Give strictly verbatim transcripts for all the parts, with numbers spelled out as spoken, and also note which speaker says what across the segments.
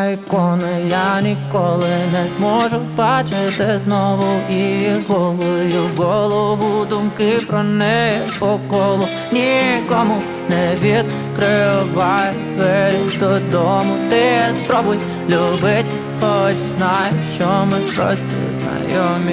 Speaker 1: ікона, я ніколи не зможу бачити знову її голою в голову. Думки про неї по колу, нікому не відкривай двері додому. Ти спробуй любить, хоч знай, що ми просто знайомі.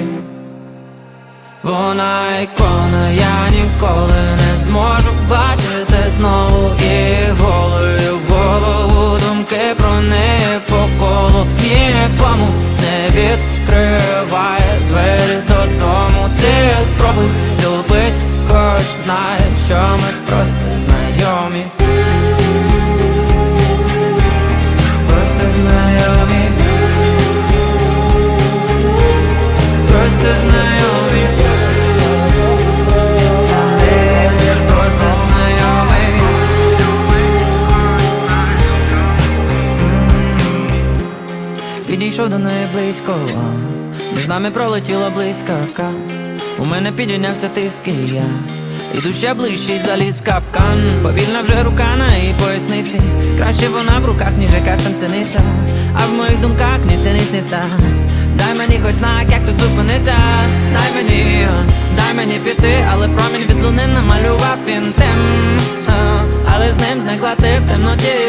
Speaker 1: Вона ікона, я ніколи не зможу бачити знову її голою в голову. Думки про неї по колу, нікому не відкриває двері додому. Ти спробуй любить, хоч знай, що ми просто знайомі. Просто знайомі. Просто знайомі. Просто знайомий. Підійшов до неї близько, між нами пролетіла блискавка. У мене підійнявся тиск, і я іду ще ближче й заліз в капкан. Повільна вже рука на її поясниці, краще вона в руках, ніж якась там синиця. А в моїх думках нісенітниця. Дай мені хоч знак, як тут зупиниться. Дай мені, дай мені піти, але промінь від луни намалював він тем. Але з ним зникла ти в темноті.